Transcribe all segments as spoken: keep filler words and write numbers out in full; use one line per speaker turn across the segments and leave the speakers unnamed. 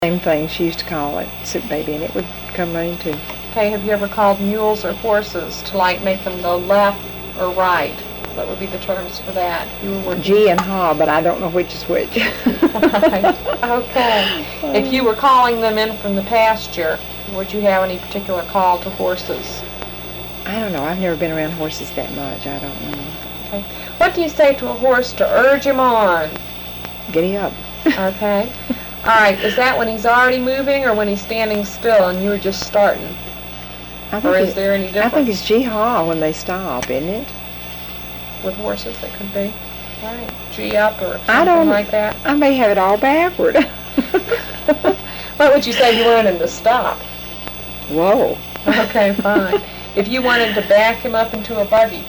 Same thing, she used to call it soup baby, and it would come running too.
Okay, have you ever called mules or horses to like make them go left or right? What would be the terms for that? You were working.
G and ha, but I don't know which is which.
Right. Okay. If you were calling them in from the pasture, would you have any particular call to horses?
I don't know. I've never been around horses that much. I don't know.
Okay. What do you say to a horse to urge him on?
Giddy up.
Okay. All right. Is that when he's already moving or when he's standing still and you were just starting?
I think
Or is
it,
there any difference?
I think it's G-haw when they stop, isn't it?
With horses, it could be. All right. G up or something
I don't,
like that.
I may have it all backward.
What would you say if you wanted him to stop?
Whoa.
Okay, fine. If you wanted to back him up into a buggy?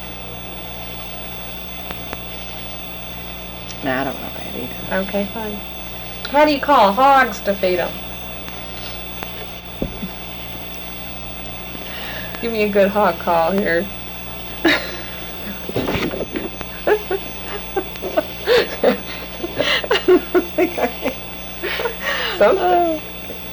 No, I don't know that either.
Okay, fine. How do you call hogs to feed them? Give me a good hog call here. Something.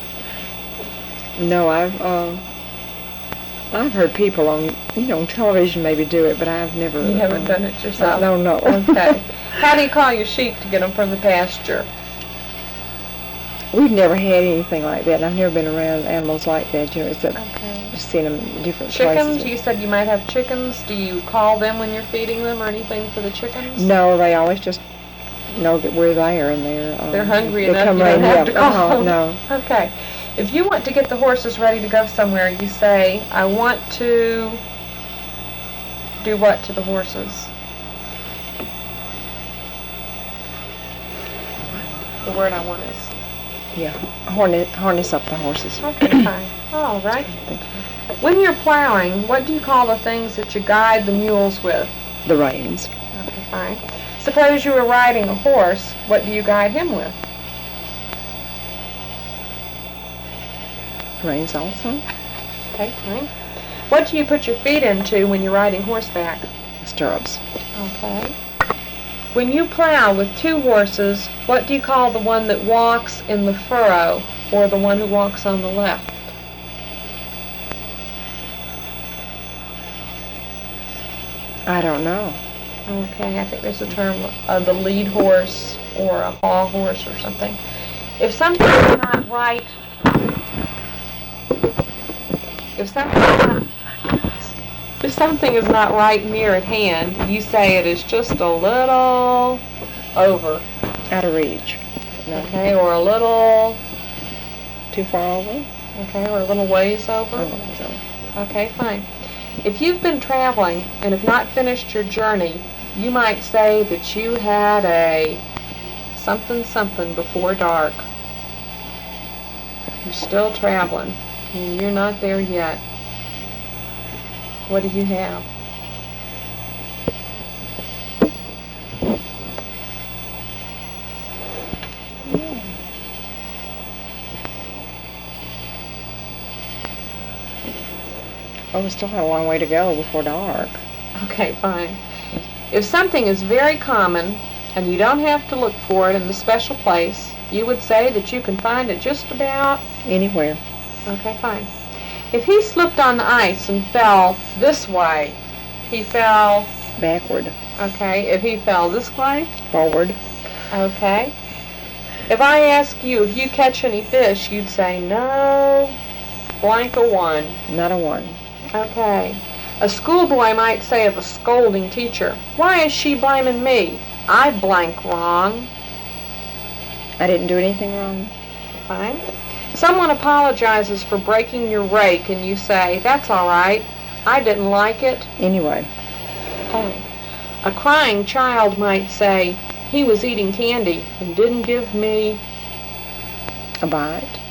No, I've uh, I've heard people on you know on television maybe do it, but I've never.
You haven't
um,
done it yourself?
I don't know.
Okay. How do you call your sheep to get them from the pasture?
We've never had anything like that, and I've never been around animals like that, you know, except
Okay.
just seeing them in different
Chickens?
places.
You said you might have chickens. Do you call them when you're feeding them or anything for the chickens?
No, they always just know that we're there, and they're um,
They're hungry
they
enough
come
you don't
right
have to
up.
call
Uh-huh,
them.
no.
Okay. If you want to get the horses ready to go somewhere, you say, I want to do what to the horses? The word I want is...
Yeah, harness, harness up the horses.
Okay, fine. All right.
Thank you.
When you're plowing, what do you call the things that you guide the mules with?
The reins.
Okay, fine. Suppose you were riding a horse, what do you guide him with?
Reins also.
Okay, fine. What do you put your feet into when you're riding horseback?
Stirrups.
Okay. When you plow with two horses, what do you call the one that walks in the furrow or the one who walks on the left?
I don't know.
Okay, I think there's a term of the lead horse or a haw horse or something. If something is not right, if something is not, if something is not right near at hand, you say it is just a little over.
Out of reach. No.
Okay, or a little,
Too far over?
okay, or a little ways over.
Oh, so.
Okay, fine. If you've been traveling and have not finished your journey, you might say that you had a something something before dark. You're still traveling and you're not there yet. What do you have?
Oh, we still have a long way to go before dark.
Okay, fine. If something is very common and you don't have to look for it in the special place, you would say that you can find it just about...
Anywhere.
Okay, fine. If he slipped on the ice and fell this way, he fell...
Backward.
Okay, if he fell this way?
Forward.
Okay. If I ask you if you catch any fish, you'd say no, blank a one.
Not a one.
Okay. A schoolboy might say of a scolding teacher, why is she blaming me? I blank wrong.
I didn't do anything wrong.
Fine. Someone apologizes for breaking your rake and you say, that's all right, I didn't like it.
Anyway.
Oh. A crying child might say, he was eating candy and didn't give me...
A bite.